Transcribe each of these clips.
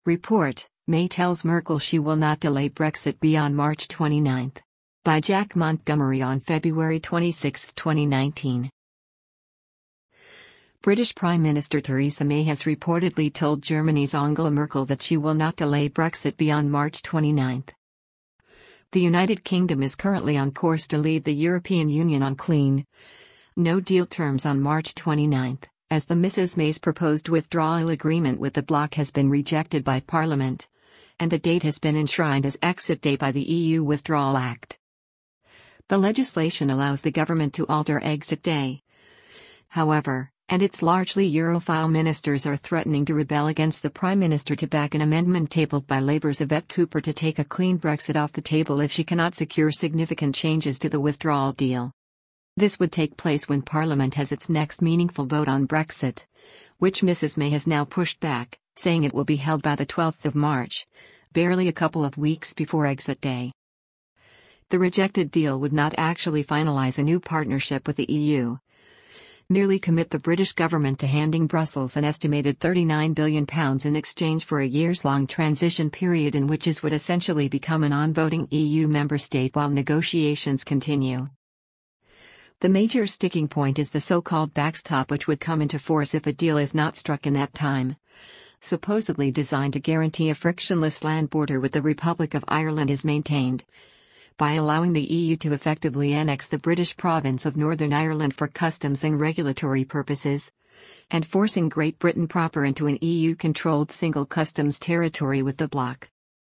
Report: May tells Merkel she will not delay Brexit beyond March 29. By Jack Montgomery on February 26, 2019. British Prime Minister Theresa May has reportedly told Germany's Angela Merkel that she will not delay Brexit beyond March 29. The United Kingdom is currently on course to leave the European Union on clean, no-deal terms on March 29, as the Mrs May's proposed withdrawal agreement with the bloc has been rejected by Parliament, and the date has been enshrined as Exit Day by the EU Withdrawal Act. The legislation allows the government to alter Exit Day. However, and its largely Europhile ministers are threatening to rebel against the Prime Minister to back an amendment tabled by Labour's Yvette Cooper to take a clean Brexit off the table if she cannot secure significant changes to the withdrawal deal. This would take place when Parliament has its next meaningful vote on Brexit, which Mrs May has now pushed back, saying it will be held by the 12th of March, barely a couple of weeks before Exit Day. The rejected deal would not actually finalise a new partnership with the EU, merely commit the British government to handing Brussels an estimated £39 billion in exchange for a years-long transition period in which it would essentially become a non-voting EU member state while negotiations continue. The major sticking point is the so-called backstop, which would come into force if a deal is not struck in that time. Supposedly designed to guarantee a frictionless land border with the Republic of Ireland is maintained, by allowing the EU to effectively annex the British province of Northern Ireland for customs and regulatory purposes, and forcing Great Britain proper into an EU-controlled single customs territory with the bloc.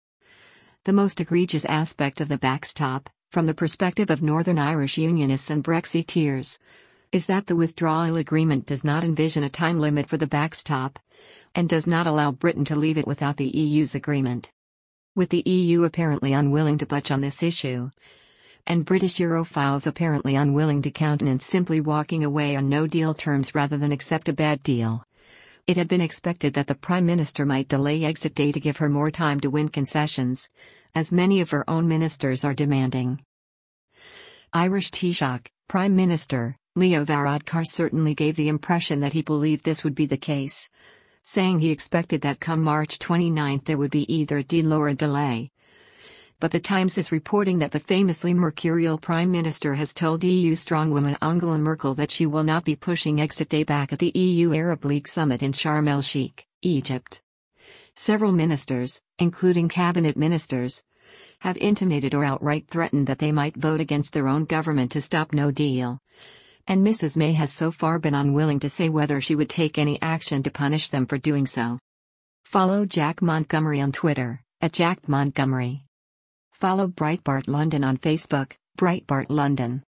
The most egregious aspect of the backstop, from the perspective of Northern Irish Unionists and Brexiteers, is that the withdrawal agreement does not envision a time limit for the backstop, and does not allow Britain to leave it without the EU's agreement. With the EU apparently unwilling to budge on this issue, and British Europhiles apparently unwilling to countenance simply walking away on no-deal terms rather than accept a bad deal, it had been expected that the Prime Minister might delay Exit Day to give her more time to win concessions, as many of her own ministers are demanding. Irish Taoiseach, Prime Minister, Leo Varadkar certainly gave the impression that he believed this would be the case, saying he expected that come March 29 there would be either a deal or a delay. But the Times is reporting that the famously mercurial Prime Minister has told EU strongwoman Angela Merkel that she will not be pushing Exit Day back at the EU Arab League summit in Sharm el-Sheikh, Egypt. Several ministers, including cabinet ministers, have intimated or outright threatened that they might vote against their own government to stop no deal. And Mrs May has so far been unwilling to say whether she would take any action to punish them for doing so. Follow Jack Montgomery on Twitter, @JackMontgomery. Follow Breitbart London on Facebook, Breitbart London.